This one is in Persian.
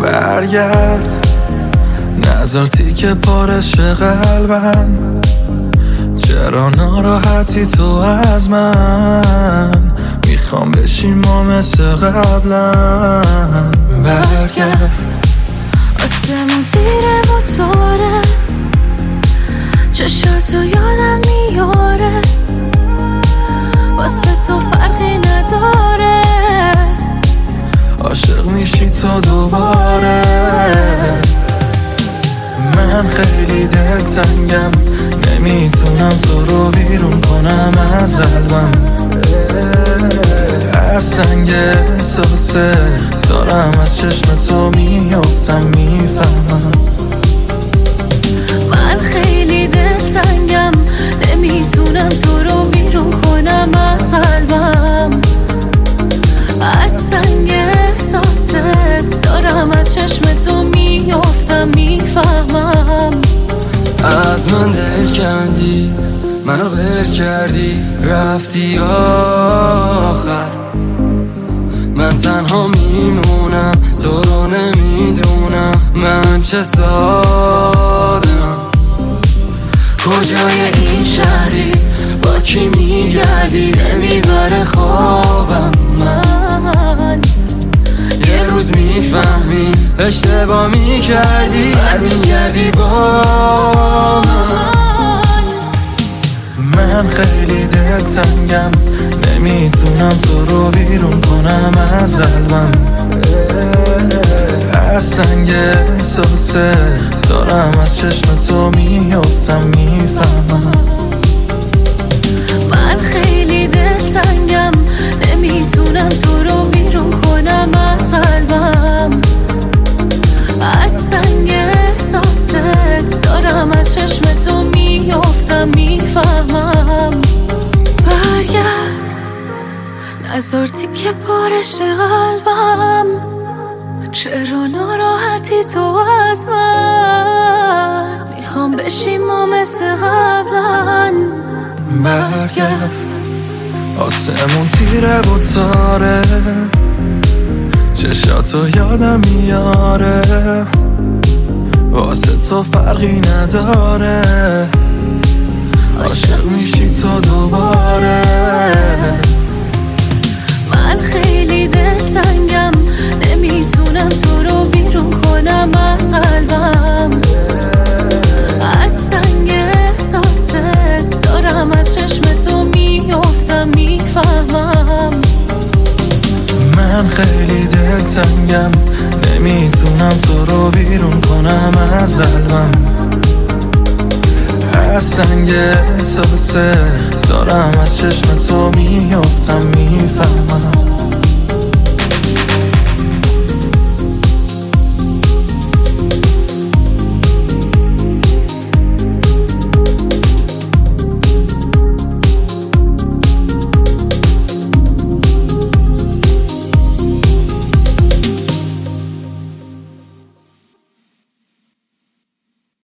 برگرد، نذار تیکه پارش قلبم. چرا ناراحتی تو از من؟ میخوام بشیم ما مثل قبلا. برگرد، آسمون زیره موتوره، چشاتو یادم میاره، واسه تو فرقی نداره، عاشق میشی تو دوباره. من خیلی دلتنگم، نمیتونم تو رو بیرون کنم از قلبم. از سنگ احساسه دارم از چشم تو میافتم، میفهمم. من خیلی دلتنگم، نمیتونم تو رو بیرون کنم از قلبم. از سنگ احساست دارم از چشم تو میافتم، میفهمم. از من دل کندی، منو ول کردی، رفتی آخر. من تنها میمونم، تو رو نمیدونم من چه سادم. کجای این شهری، با کی میگردی، نمیبره خوابم. من یه روز میفهمی اشتباه میکردی، برمیگردی با من. من خیلی دلتنگم، نمیتونم تو رو بیرون کنم از قلبم. از سنگ احساسه دارم از چشم تو میافتم، میفهمم. من خیلی دلتنگم، نمیتونم تو رو بیرون کنم از قلبم. از سنگ احساست دارم از چشم تو میافتم، میفهمم. برگرد، نذار تیکه پارش قلبم. چرا ناراحتی تو از من؟ میخوام بشیم ما مثل قبلا. برگرد، آسمون تیره و تاره، چشاتو یادم میاره، واسه تو فرقی نداره، عاشق میشی تو دوباره. من خیلی دلتنگم، نمیتونم تو رو بیرون کنم از قلبم. از سنگ احساست دارم از چشم تو میافتم، میفهمم. من خیلی دلتنگم، نمیتونم تو رو بیرون کنم از قلبم. از سنگ احساسه دارم از چشم تو میافتم، میفهمم.